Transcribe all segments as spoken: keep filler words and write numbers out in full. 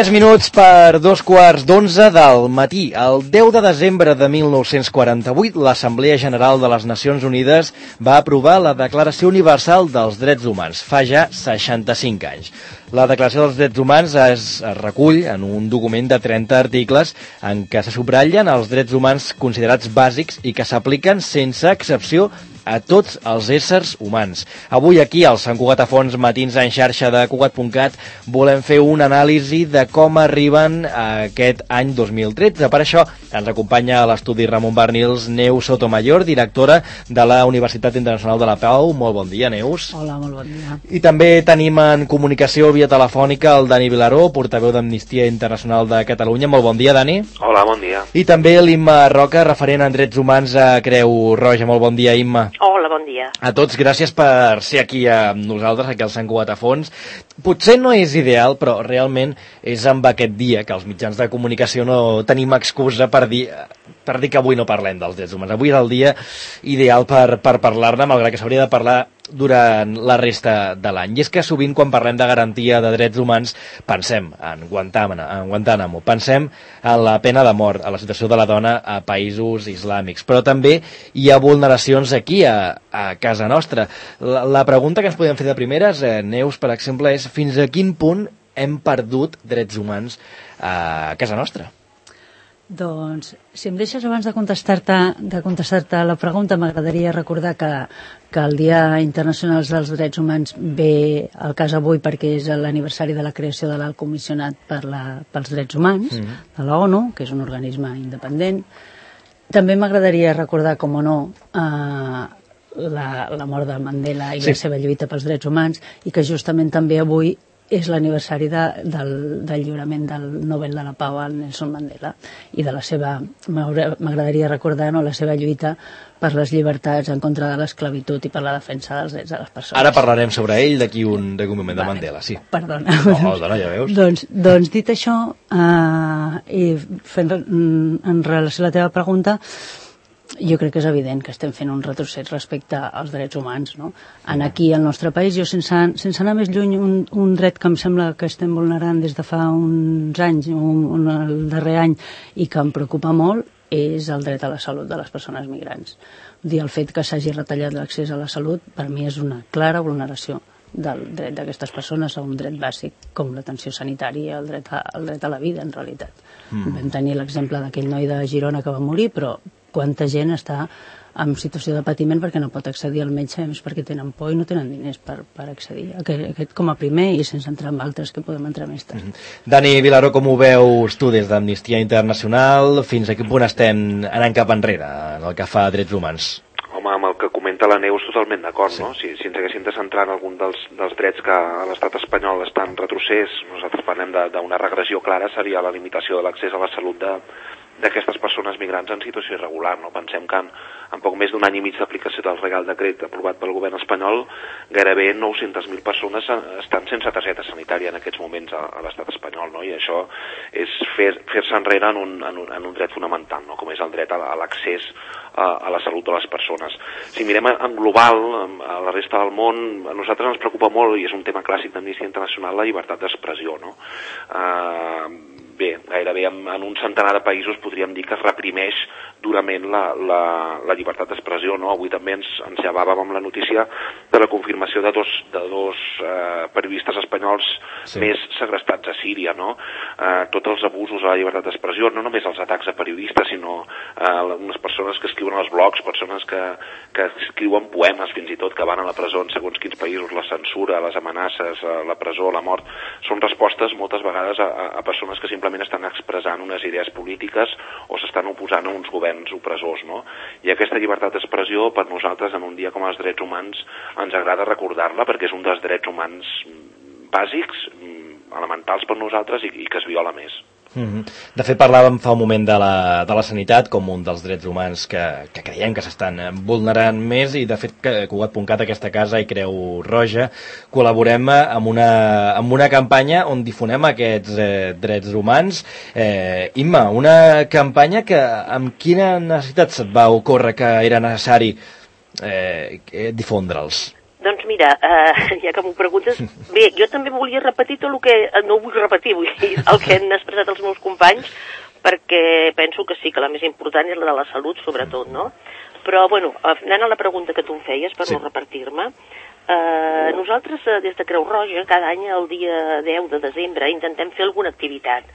tres minuts per dos quarts d'onze del matí. El deu de desembre de mil nou-cents quaranta-vuit, l'Assemblea General de les Nacions Unides va aprovar la Declaració Universal dels Drets Humans, fa ja seixanta-cinc anys. La Declaració dels Drets Humans es, es recull en un document de trenta articles en què se subratllen els drets humans considerats bàsics i que s'apliquen sense excepció a tots els éssers humans. Avui aquí, al Sant Cugat a Fons, matins en xarxa de Cugat punt cat, volem fer una anàlisi de com arriben a aquest any dos mil tretze. Per això ens acompanya a l'estudi Ramon Barnils Neus Sotomayor, directora de la Universitat Internacional de la Pau. Molt bon dia, Neus. Hola, molt bon dia. I també tenim en comunicació via telefònica el Dani Vilaró, portaveu d'Amnistia Internacional de Catalunya. Molt bon dia, Dani. Hola, bon dia. I també l'Imma Roca, referent en drets humans a Creu Roja. Molt bon dia, Imma. Hola, bon dia. A tots, gràcies per ser aquí amb nosaltres, aquí al Sant Cugat a Fons. Potser no és ideal, però realment és amb aquest dia que els mitjans de comunicació no tenim excusa per dir, per dir que avui no parlem dels drets humans. Avui és el dia ideal per, per parlar-ne, malgrat que s'hauria de parlar durant la resta de l'any. I és que sovint quan parlem de garantia de drets humans pensem en Guantánamo, en Guantánamo, pensem en la pena de mort, a la situació de la dona a països islàmics, però també hi ha vulneracions aquí a, a casa nostra. La, la pregunta que ens podem fer de primeres, eh, Neus, per exemple, és fins a quin punt hem perdut drets humans a casa nostra? Doncs, si em deixes abans de contestar-te de contestar-te la pregunta, m'agradaria recordar que, que el Dia Internacional dels Drets Humans ve al cas avui perquè és l'aniversari de la creació de l'Alt Comissionat per la, pels Drets Humans, mm. de la ONU, que és un organisme independent. També m'agradaria recordar, com o no, eh, la, la mort de Mandela i sí. la seva lluita pels drets humans, i que justament també avui és l'aniversari de, del, del lliurament del Nobel de la Pau al Nelson Mandela i de la seva, m'agradaria recordar, no, la seva lluita per les llibertats en contra de l'esclavitud i per la defensa dels drets de les persones. Ara parlarem sobre ell d'aquí un, d'aquí un moment, vale. De Mandela, sí. Perdona. No, dona, ja veus. doncs, doncs dit això, eh, i fent, en relació a la teva pregunta, jo crec que és evident que estem fent un retrocés respecte als drets humans, no? En aquí, al nostre país, jo sense, sense anar més lluny, un, un dret que em sembla que estem vulnerant des de fa uns anys, un, un, el darrer any, i que em preocupa molt, és el dret a la salut de les persones migrants. Dir el fet que s'hagi retallat l'accés a la salut, per mi és una clara vulneració del dret d'aquestes persones a un dret bàsic com l'atenció sanitària, el dret a, el dret a la vida, en realitat. Mm. Vam tenir l'exemple d'aquell noi de Girona que va morir, però quanta gent està en situació de patiment perquè no pot accedir al metge, a més perquè tenen por i no tenen diners per, per accedir. Aquest, aquest com a primer, i sense entrar en altres que podem entrar més tard. Mm-hmm. Dani Vilaró, com ho veus tu des d'Amnistia Internacional? Fins a quin punt estem anant cap enrere en el que fa a drets humans? Home, amb el que comenta la Neus totalment d'acord, sí. no? Si, si ens haguéssim de centrar en algun dels, dels drets que a l'estat espanyol està en retrocés, nosaltres parlem d'una regressió clara, seria la limitació de l'accés a la salut de d'aquestes persones migrants en situació irregular. No? Pensem que en, en poc més d'un any i mig d'aplicació del Real Decret aprovat pel govern espanyol, gairebé nou-centes mil persones estan sense targeta sanitària en aquests moments a, a l'estat espanyol, no? I això és fer-se fer enrere en un, en, un, en un dret fonamental, no? Com és el dret a l'accés a, a la salut de les persones. Si mirem en global, a la resta del món, a nosaltres ens preocupa molt, i és un tema clàssic d'Amnistia Internacional, la llibertat d'expressió, no? Uh, Bé, gairebé en, en un centenar de països podríem dir que es reprimeix durament la, la, la llibertat d'expressió, no? Avui també ens, ens llevàvem amb la notícia de la confirmació de dos, de dos eh, periodistes espanyols sí. més segrestats a Síria, no? Eh, tots els abusos a la llibertat d'expressió, no només els atacs a periodistes, sinó eh, unes persones que escriuen als blogs, persones que, que escriuen poemes fins i tot, que van a la presó en segons quins països, la censura, les amenaces, la presó, la mort, són respostes moltes vegades a, a persones que simplement estan expressant unes idees polítiques o s'estan oposant a uns governs opressors, no? I aquesta llibertat d'expressió, per nosaltres, en un dia com els drets humans, ens agrada recordar-la perquè és un dels drets humans bàsics, elementals per nosaltres i, i que es viola més. Mm-hmm. De fet, parlàvem fa un moment de la, de la sanitat com un dels drets humans que, que creiem que s'estan vulnerant més, i de fet que Cugat punt cat, aquesta casa i Creu Roja, col·laborem amb una, amb una campanya on difonem aquests eh, drets humans. Eh, Imma, una campanya que amb quina necessitat se't va ocórrer que era necessari eh, difondre'ls? Doncs mira, eh, ja que m'ho preguntes, bé, jo també volia repetir tot el que... No ho vull repetir, vull dir, el que han expressat els meus companys, perquè penso que sí, que la més important és la de la salut, sobretot, no? Però, bueno, anant a la pregunta que tu em feies, per sí. no repartir-me, eh, nosaltres, des de Creu Roja, cada any, el dia deu de desembre, intentem fer alguna activitat.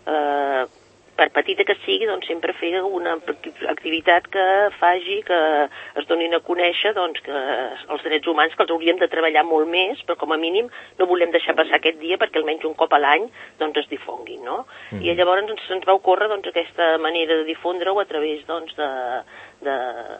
Eh, per petita que sigui, doncs sempre fer una activitat que faci que es donin a conèixer doncs, que els drets humans, que els hauríem de treballar molt més, però com a mínim no volem deixar passar aquest dia perquè almenys un cop a l'any doncs, es difonguin, no? Mm. I llavors ens, ens va ocórrer doncs, aquesta manera de difondre-ho a través doncs, de, de,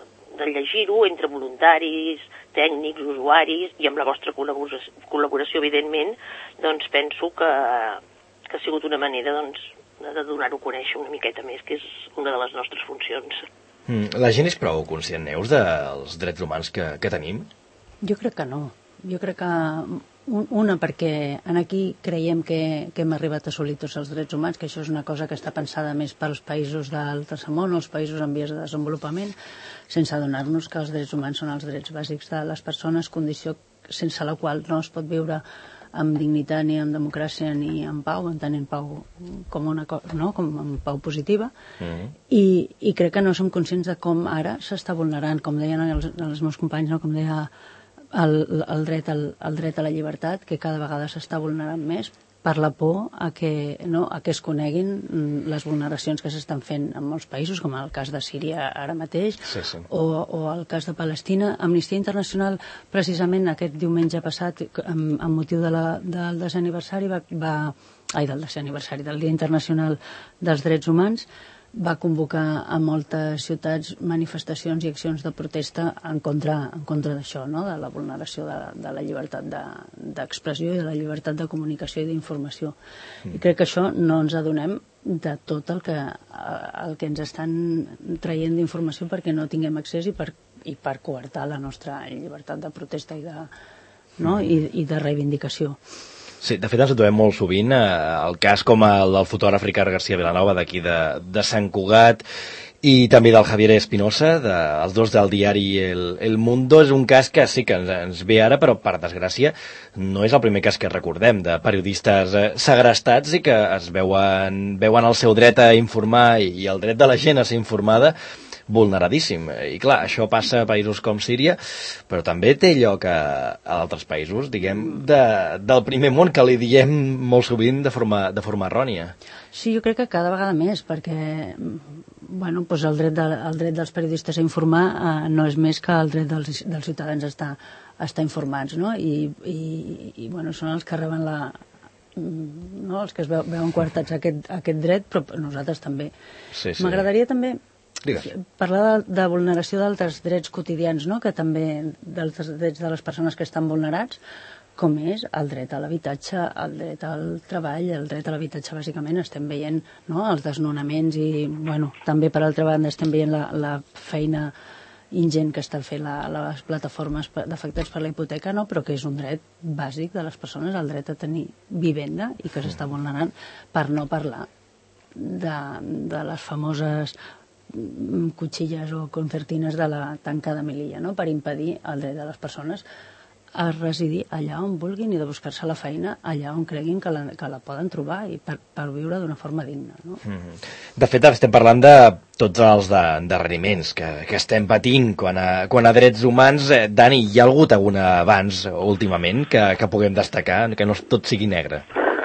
de llegir-ho entre voluntaris, tècnics, usuaris, i amb la vostra col·laboració, col·laboració evidentment, doncs penso que, que ha sigut una manera doncs, de donar-ho a conèixer una miqueta més, que és una de les nostres funcions. Mm, la gent és prou conscient, Neus, dels drets humans que, que tenim? Jo crec que no. Jo crec que una, perquè en aquí creiem que, que hem arribat a assolir tots els drets humans, que això és una cosa que està pensada més pels països del tercer món, els països en vies de desenvolupament, sense adonar-nos que els drets humans són els drets bàsics de les persones, condició sense la qual no es pot viure amb dignitat, ni amb democràcia, ni amb pau, entenent pau com una cosa, no? Com amb pau positiva. Mm-hmm. I, I crec que no som conscients de com ara s'està vulnerant, com deien els, els meus companys, no? Com deia el, el, dret al, el dret a la llibertat, que cada vegada s'està vulnerant més per la por a que, no, a que es coneguin les vulneracions que s'estan fent en molts països, com el cas de Síria ara mateix, sí, sí. O, o el cas de Palestina. Amnistia Internacional, precisament aquest diumenge passat, amb, amb motiu de la, del desè aniversari, va, va, ai, del desè aniversari del Dia Internacional dels Drets Humans, va convocar a moltes ciutats manifestacions i accions de protesta en contra, en contra d'això, no? De la vulneració de, de la llibertat d'expressió de, i de la llibertat de comunicació i d'informació. Mm. I crec que això no ens adonem de tot el que, el que ens estan traient d'informació perquè no tinguem accés i per, i per coartar la nostra llibertat de protesta i de, no? I, i de reivindicació. Sí, de fet ens trobem molt sovint, eh, el cas com el del fotògraf Ricard García Vilanova d'aquí de, de Sant Cugat i també del Javier Espinosa, de, els dos del diari El, El Mundo. És un cas que sí que ens, ens ve ara, però per desgràcia no és el primer cas que recordem de periodistes eh, segrestats i que es veuen, veuen el seu dret a informar i, i el dret de la gent a ser informada vulneradíssim. I clar, això passa a països com Síria, però també té lloc a, a altres països, diguem, de, del primer món, que li diem molt sovint de forma, de forma errònia. Sí, jo crec que cada vegada més, perquè bueno, doncs el, dret de, el dret dels periodistes a informar eh, no és més que el dret dels, dels ciutadans a estar, a estar informats, no? I, i, i bueno, són els que reben la... no? Els que es veuen coartats aquest, aquest dret, però nosaltres també. Sí, sí. M'agradaria també Digues. parlar de, de vulneració d'altres drets quotidians, no? Que també d'altres drets de les persones que estan vulnerats, com és el dret a l'habitatge, el dret al treball, el dret a l'habitatge bàsicament estem veient, no? Els desnonaments i, bueno, també per altra banda estem veient la, la feina ingent que estan fent la, les plataformes d'afectats per la hipoteca, no? Però que és un dret bàsic de les persones, el dret a tenir vivenda, i que s'està vulnerant, per no parlar de, de les famoses cuchilles o concertines de la tanca de Melilla, no? Per impedir el dret de les persones a residir allà on vulguin i de buscar-se la feina allà on creguin que la, que la poden trobar i per, per viure d'una forma digna, no? Mm-hmm. De fet, estem parlant de tots els endarreriments que, que estem patint quan a, quan a drets humans. Eh, Dani, hi ha hagut algun avanç últimament que, que puguem destacar, que no tot sigui negre?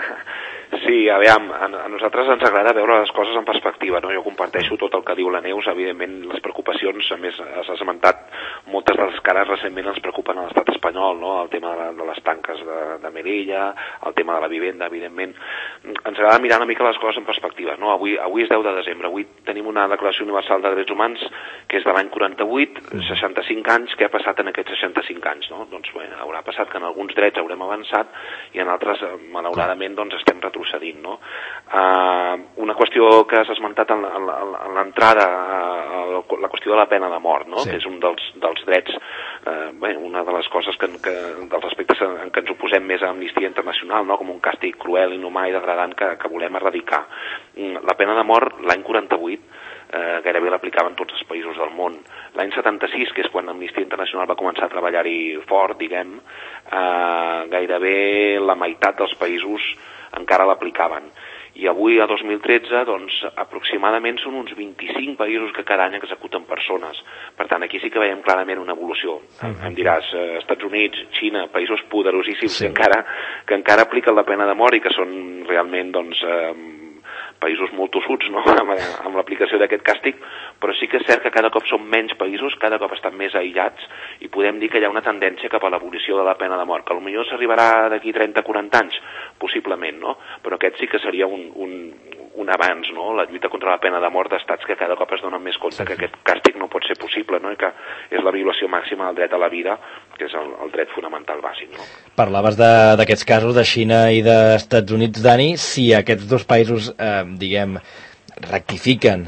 Sí, a veure, a, a nosaltres ens agrada veure les coses en perspectiva, no? Jo comparteixo tot el que diu la Neus, evidentment les preocupacions, a més has esmentat moltes de les que ara recentment ens preocupen a l'estat espanyol, no? El tema de, la, de les tanques de, de Melilla, el tema de la vivenda, evidentment. Ens agrada mirar una mica les coses en perspectiva, no? Avui, avui és deu de desembre, avui tenim una Declaració Universal de Drets Humans que és de l'any quaranta-vuit, seixanta-cinc anys, què ha passat en aquests seixanta-cinc anys, no? Doncs bé, haurà passat que en alguns drets haurem avançat i en altres, malauradament, doncs estem retrocedint, no? Uh, una qüestió que has esmentat en, en, en l'entrada, uh, la qüestió de la pena de mort, no? Sí. Que és un dels, dels drets, uh, bé, una de les coses que, que, dels aspectes en, en què ens oposem més a Amnistia Internacional, no? Com un càstig cruel, inhumà i degradant que, que volem erradicar. La pena de mort l'any quaranta-vuit eh, gairebé l'aplicaven tots els països del món. L'any setanta-sis, que és quan Amnistia Internacional va començar a treballar-hi fort, diguem, eh, gairebé la meitat dels països encara l'aplicaven. I avui, a dos mil tretze, doncs, aproximadament són uns vint-i-cinc països que cada any executen persones. Per tant, aquí sí que veiem clarament una evolució. Mm-hmm. Em diràs, eh, Estats Units, Xina, països poderosíssims sí. que, encara, que encara apliquen la pena de mort i que són realment, doncs, eh, països molt tossuts, no?, amb, amb l'aplicació d'aquest càstig, però sí que és cert que cada cop són menys països, cada cop estan més aïllats i podem dir que hi ha una tendència cap a l'abolició de la pena de mort, que potser s'arribarà d'aquí trenta o quaranta anys, possiblement, no? Però aquest sí que seria un, un, un avanç, no?, la lluita contra la pena de mort d'estats que cada cop es donen més compte que aquest càstig no pot ser possible, no?, i que és la violació màxima del dret a la vida, que és el, el dret fonamental bàsic, no? Parlaves d'aquests casos de Xina i d'Estats Units, Dani. Si aquests dos països, eh, diguem, rectifiquen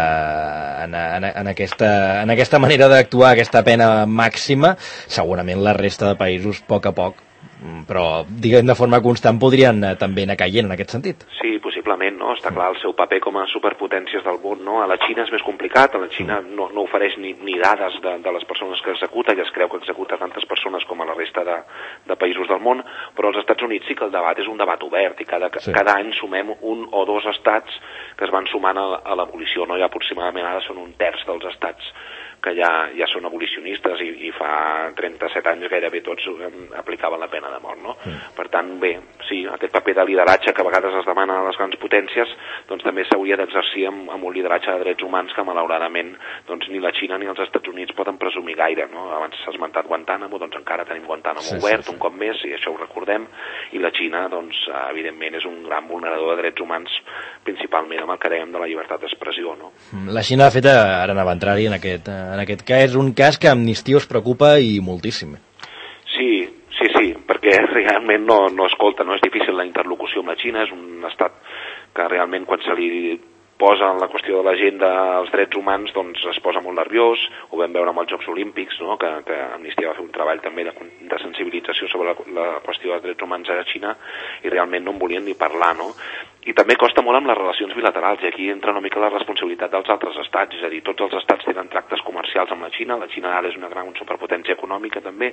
eh, en, en, en, aquesta, en aquesta manera d'actuar, aquesta pena màxima, segurament la resta de països, a poc a poc, però diguem de forma constant, podrien eh, també anar caient en aquest sentit. Sí, possiblement, no? Està clar el seu paper com a superpotències del món, no? A la Xina és més complicat, a la Xina no, no ofereix ni, ni dades de, de les persones que executa, i es creu que executa tantes persones com a la resta de, de països del món, però als Estats Units sí que el debat és un debat obert, i cada, sí. cada any sumem un o dos estats que es van sumant a, a l'abolició, no? I aproximadament ara són un terç dels estats que ja, ja són abolicionistes i, i fa trenta-set anys gairebé tots aplicaven la pena de mort, no? Mm. Per tant, bé, sí, aquest paper de lideratge que a vegades es demana a les grans potències, doncs també s'hauria d'exercir amb, amb un lideratge de drets humans que malauradament doncs, ni la Xina ni els Estats Units poden presumir gaire, no? Abans s'ha esmentat Guantánamo, doncs encara tenim Guantánamo sí, obert sí, sí. un cop més, i això ho recordem, i la Xina, doncs, evidentment és un gran vulnerador de drets humans, principalment amb el que dèiem de la llibertat d'expressió, no? La Xina, de fet, ara anava a entrar-hi en aquest... En aquest cas és un cas que Amnistia us preocupa i moltíssim. Sí, sí, sí, perquè realment no, no escolta, no és difícil la interlocució amb la Xina, és un estat que realment quan se li posa en la qüestió de l'agenda els drets humans, doncs es posa molt nerviós. Ho vam veure amb els Jocs Olímpics, no? que, que Amnistia va fer un treball també de, de sensibilització sobre la, la qüestió dels drets humans a la Xina, i realment no en volien ni parlar, no? I també costa molt amb les relacions bilaterals, i aquí entra una mica la responsabilitat dels altres estats, és a dir, tots els estats tenen tractes comercials amb la Xina, la Xina ara és una gran superpotència econòmica també,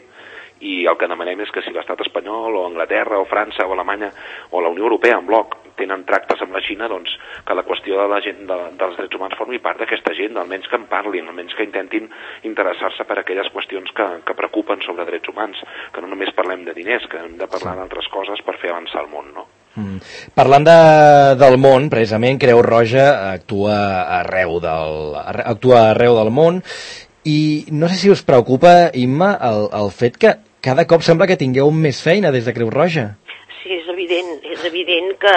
i el que demanem és que si l'estat espanyol o Anglaterra o França o Alemanya o la Unió Europea en bloc tenen tractes amb la Xina, doncs que la qüestió de la gent, de, dels drets humans formi part d'aquesta agenda, almenys que en parlin, almenys que intentin interessar-se per aquelles qüestions que, que preocupen sobre drets humans, que no només parlem de diners, que hem de parlar d'altres coses per fer avançar el món, no? Mm. Parlant de, del món, precisament, Creu Roja actua arreu del, actua arreu del món, i no sé si us preocupa, Imma, el, el fet que cada cop sembla que tingueu més feina des de Creu Roja. Sí, és evident, és evident que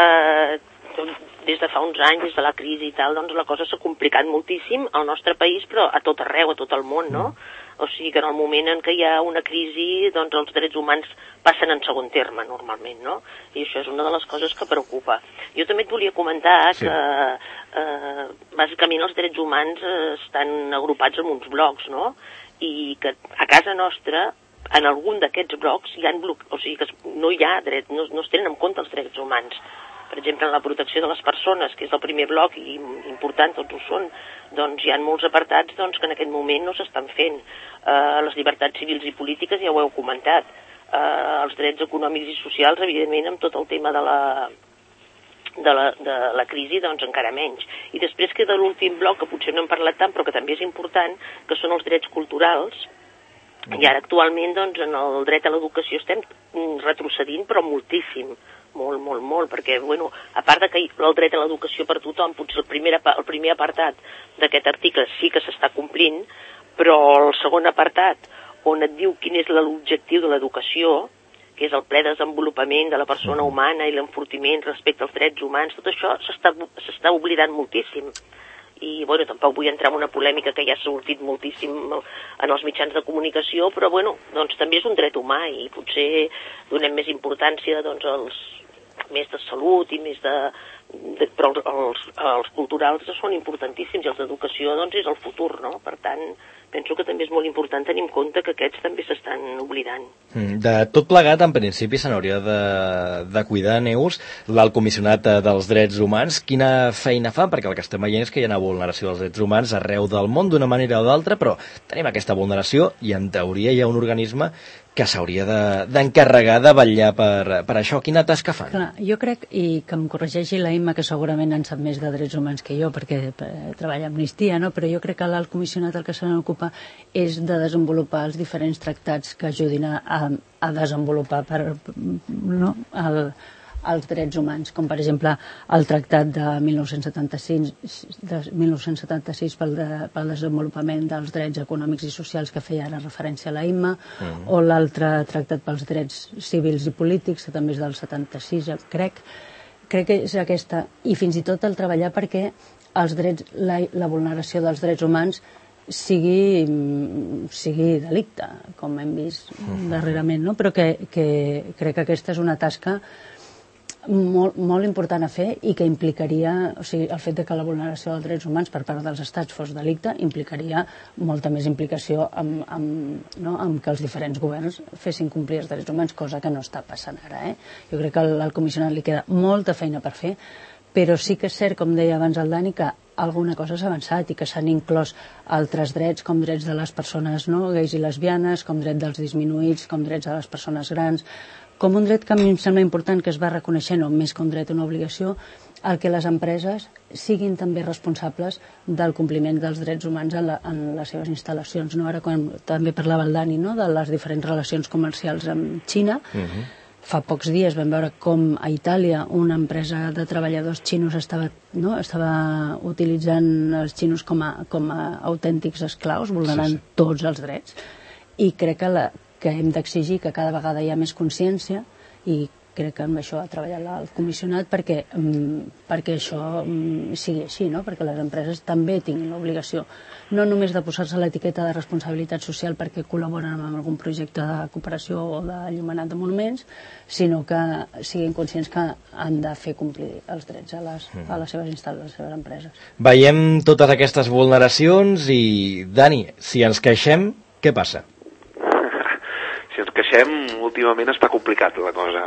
des de fa uns anys, des de la crisi i tal, doncs la cosa s'ha complicat moltíssim al nostre país, però a tot arreu, a tot el món, no? Mm. O sigui que en el moment en què hi ha una crisi, doncs els drets humans passen en segon terme, normalment, no? I això és una de les coses que preocupa. Jo també et volia comentar sí. que, eh, bàsicament, els drets humans eh, estan agrupats en uns blocs, no? I que a casa nostra, en algun d'aquests blocs, hi ha bloc... o sigui que no hi ha dret, no, no es tenen en compte els drets humans. Per exemple, en la protecció de les persones, que és el primer bloc, i important, tots ho són, doncs hi ha molts apartats doncs, que en aquest moment no s'estan fent. Eh, les llibertats civils i polítiques ja ho heu comentat. Eh, els drets econòmics i socials, evidentment, amb tot el tema de la, de la, de la crisi, doncs encara menys. I després queda l'últim bloc, que potser no hem parlat tant, però que també és important, que són els drets culturals. I ara actualment, doncs, en el dret a l'educació estem retrocedint, però moltíssim. Molt, molt, molt, perquè, bueno, a part de que el dret a l'educació per tothom, potser el primer, el primer apartat d'aquest article sí que s'està complint, però el segon apartat, on et diu quin és l'objectiu de l'educació, que és el ple desenvolupament de la persona humana i l'enfortiment respecte als drets humans, tot això s'està oblidant moltíssim. I, bueno, tampoc vull entrar en una polèmica que ja ha sortit moltíssim en els mitjans de comunicació, però, bueno, doncs també és un dret humà i potser donem més importància, doncs, als més de salut i més de però els, els, els culturals són importantíssims i els d'educació doncs és el futur, no? Per tant, penso que també és molt important tenir en compte que aquests també s'estan oblidant. De tot plegat, en principi, se n'hauria de, de cuidar, Neus, l'alt comissionat dels drets humans. Quina feina fa? Perquè el que estem veient és que hi ha una vulneració dels drets humans arreu del món d'una manera o d'altra, però tenim aquesta vulneració i en teoria hi ha un organisme que s'hauria d'encarregar de, de vetllar per, per això. Quina tasca fan? Clar, jo crec, i que em corregeixi la Imma, que segurament en sap més de drets humans que jo, perquè treballa a Amnistia, no? Però jo crec que l'alt comissionat el que se n'ocupa és de desenvolupar els diferents tractats que ajudin a, a desenvolupar per, no? el, els drets humans, com per exemple el tractat de mil nou-cents setanta-sis, de mil nou-cents setanta-sis pel, de, pel desenvolupament dels drets econòmics i socials que feia ara referència a la Imma, uh-huh. o l'altre tractat pels drets civils i polítics, que també és del setanta-sis, crec. Crec que és aquesta, i fins i tot el treballar perquè els drets, la, la vulneració dels drets humans sigui, sigui delicte, com hem vist uh-huh. darrerament, no? Però que, que crec que aquesta és una tasca molt, molt important a fer i que implicaria, o sigui, el fet de que la vulneració dels drets humans per part dels estats fos delicte implicaria molta més implicació amb, amb, no? amb que els diferents governs fessin complir els drets humans, cosa que no està passant ara. Eh? Jo crec que al, al comissionat li queda molta feina per fer, però sí que és cert, com deia abans el Dani, que alguna cosa s'ha avançat i que s'han inclòs altres drets, com drets de les persones no, gais i lesbianes, com dret dels disminuïts, com drets de les persones grans, com un dret que a mi em sembla important que es va reconeixent, o més que un dret o una obligació, el que les empreses siguin també responsables del compliment dels drets humans en, la, en les seves instal·lacions. No? Ara, quan també parlava el Dani no? de les diferents relacions comercials amb Xina, uh-huh. fa pocs dies vam veure com a Itàlia una empresa de treballadors xinos estava, no? estava utilitzant els xinos com a, com a autèntics esclaus, vulnerant sí, sí. tots els drets, i crec que la que hem d'exigir que cada vegada hi ha més consciència i crec que amb això ha treballat el comissionat perquè, um, perquè això um, sigui així, no? Perquè les empreses també tinguin l'obligació no només de posar-se l'etiqueta de responsabilitat social perquè col·laboren amb algun projecte de cooperació o d'enllumenat de monuments, sinó que siguin conscients que han de fer complir els drets a les, a les seves instal·lacions, a les seves empreses. Veiem totes aquestes vulneracions i, Dani, si ens queixem, què passa? Si ens queixem, últimament està complicat la cosa.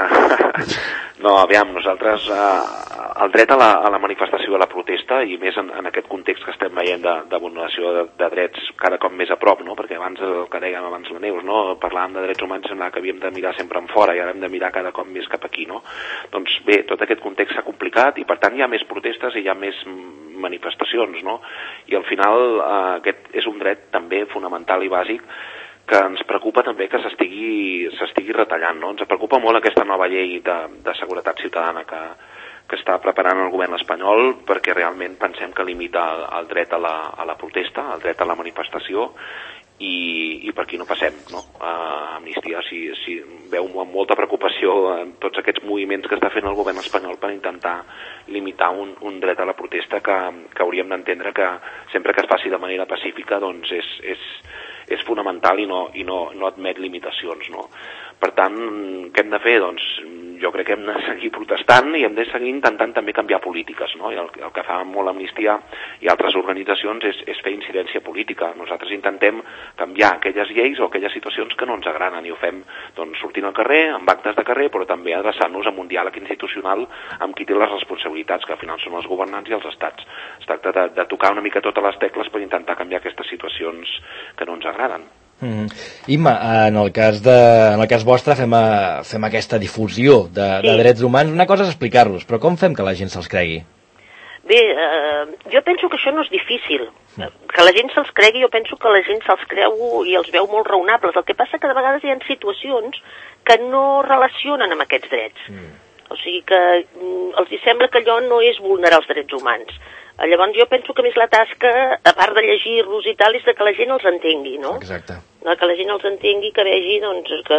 Uh, no, aviam, nosaltres uh, el dret a la, a la manifestació, a la protesta, i més en, en aquest context que estem veient de, de vulneració de, de drets cada cop més a prop, no? Perquè abans, el que dèiem abans la Neus, no? Parlàvem de drets humans, semblava que havíem de mirar sempre en fora i ara hem de mirar cada cop més cap aquí, no? Doncs bé, tot aquest context s'ha complicat i per tant hi ha més protestes i hi ha més manifestacions, no? I al final uh, aquest és un dret també fonamental i bàsic que ens preocupa també que s'estigui s'estigui retallant, no? Ens preocupa molt aquesta nova llei de, de seguretat ciutadana que, que està preparant el govern espanyol perquè realment pensem que limita el, el dret a la, a la protesta, el dret a la manifestació i, i per aquí no passem, no? Uh, Amnistia si, si veu amb molta preocupació en tots aquests moviments que està fent el govern espanyol per intentar limitar un, un dret a la protesta que, que hauríem d'entendre que sempre que es faci de manera pacífica doncs és, és és fonamental i no, i no, no admet limitacions, no? Per tant, què hem de fer? Doncs jo crec que hem de seguir protestant i hem de seguir intentant també canviar polítiques, no? I el, el que fa molt Amnistia i altres organitzacions és, és fer incidència política. Nosaltres intentem canviar aquelles lleis o aquelles situacions que no ens agraden i ho fem doncs, sortint al carrer, amb actes de carrer, però també adreçant-nos a un diàleg institucional amb qui té les responsabilitats, que al final són els governants i els estats. Es tracta de, de tocar una mica totes les tecles per intentar canviar aquestes situacions que no ens agraden. Mm. Imma, en el cas de, en el cas vostre fem, a, fem aquesta difusió de, sí. de drets humans. Una cosa és explicar-los, però com fem que la gent se'ls cregui? Bé, eh, jo penso que això no és difícil. Mm. Que la gent se'ls cregui, jo penso que la gent se'ls creu i els veu molt raonables. El que passa que de vegades hi ha situacions que no relacionen amb aquests drets. Mm. O sigui que mm, els hi sembla que allò no és vulnerar els drets humans. Llavors jo penso que més la tasca, a part de llegir-los i tal, és de que la gent els entengui, no? Exacte. Que la gent els entengui, que vegi doncs, que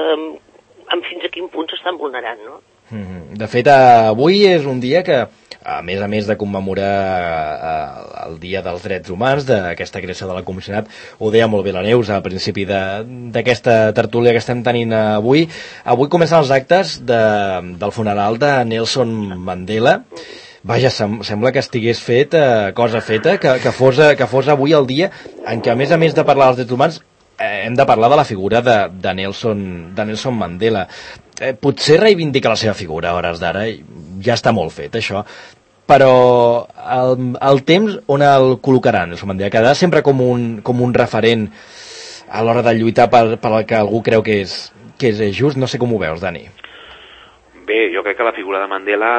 en fins a quin punt s'estan vulnerant, no? De fet, avui és un dia que, a més a més de commemorar el Dia dels Drets Humans, d'aquesta creació de la Comissionat. Ho deia molt bé la Neus al principi d'aquesta tertúlia que estem tenint avui. Avui comencen els actes de, del funeral de Nelson Mandela. Vaja, sem sembla que estigués fet, eh, cosa feta, que, que, fos, que fos avui el dia en què, a més a més de parlar dels drets humans, eh, hem de parlar de la figura de, de, Nelson, de Nelson Mandela. Eh, potser reivindicar la seva figura a hores d'ara, ja està molt fet, això, però el, el temps on el col·locaran, Nelson Mandela, quedarà sempre com un, com un referent a l'hora de lluitar per, per el que algú creu que és, que és just. No sé com ho veus, Dani. Bé, jo crec que la figura de Mandela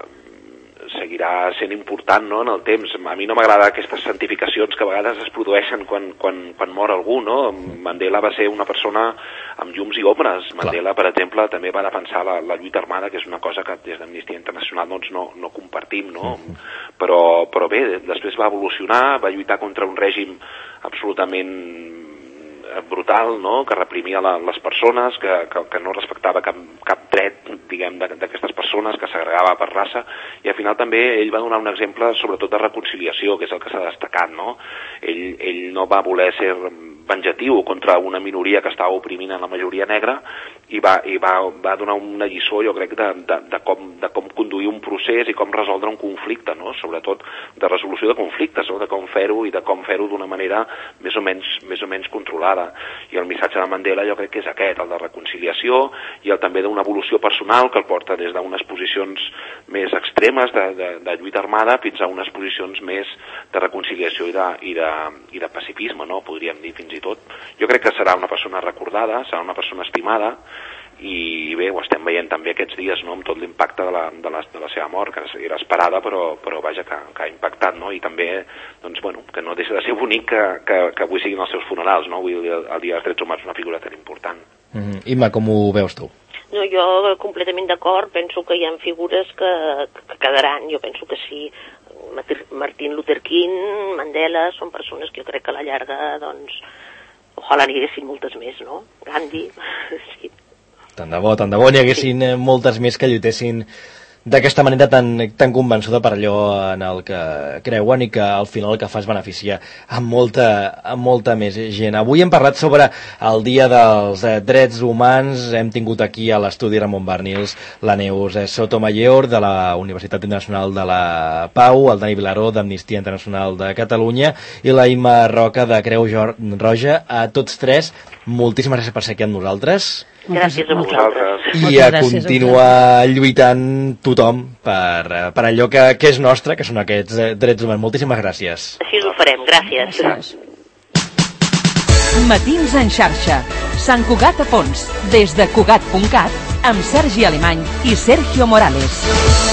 seguirà sent important, no?, en el temps. A mi no m'agrada aquestes santificacions que a vegades es produeixen quan, quan, quan mor algú, no? Mandela va ser una persona amb llums i ombres. Mandela, per exemple, també va defensar la, la lluita armada, que és una cosa que des d'Amnistia Internacional doncs, no, no compartim, no? Però, però bé, després va evolucionar, va lluitar contra un règim absolutament brutal, no?, que reprimia la, les persones, que, que, que no respectava cap, cap dret, diguem, d'aquestes persones, que segregava per raça, i al final també ell va donar un exemple sobretot de reconciliació, que és el que s'ha destacat, no? Ell, ell no va voler ser venjatiu contra una minoria que estava oprimint en la majoria negra, i va, i va, va donar una lliçó, jo crec, de, de, de, com, de com conduir un procés i com resoldre un conflicte, no?, sobretot de resolució de conflictes, no?, de com fer-ho i de com fer-ho d'una manera més o menys, més o menys controlada. I el missatge de Mandela jo crec que és aquest, el de reconciliació i el també d'una evolució personal que el porta des d'unes posicions més extremes de, de, de lluita armada fins a unes posicions més de reconciliació i de, i de, i de pacifisme, no?, podríem dir fins i tot. Jo crec que serà una persona recordada, serà una persona estimada, i bé, ho estem veient també aquests dies, no?, amb tot l'impacte de, la, de, la, de la seva mort, que era esperada, però, però vaja, que, que ha impactat, no?, i també, doncs, bueno, que no deixa de ser bonic que, que, que avui siguin els seus funerals, no?, avui el, el Dia dels Drets Humans és una figura tan important. Mm-hmm. Imma, com ho veus tu? No, jo completament d'acord, penso que hi ha figures que, que quedaran, jo penso que sí. Martin Luther King, Mandela, són persones que jo crec que a la llarga, doncs, ojalà n'hi haguessin moltes més, no? Gandhi, sí. Tant de bo, tant de bo n'hi haguessin sí. moltes més que lluitessin d'aquesta manera tan, tan convençuda per allò en el que creuen i que al final el que fa és beneficiar a molta, a molta més gent. Avui hem parlat sobre el Dia dels eh, Drets Humans. Hem tingut aquí a l'estudi Ramon Barnils la Neus eh, Sotomayor de la Universitat Internacional de la Pau, el Dani Vilaró d'Amnistia Internacional de Catalunya i la Imma Roca de Creu Roja. A tots tres, moltíssimes gràcies per ser aquí amb nosaltres. Gràcies a vosaltres. I a continuar lluitant tothom per, per allò que, que és nostre, que són aquests drets humans. Moltíssimes gràcies. Així ho farem, gràcies. gràcies. Matins en xarxa. Sant Cugat a fons. Des de Cugat punt cat amb Sergi Alemany i Sergio Morales.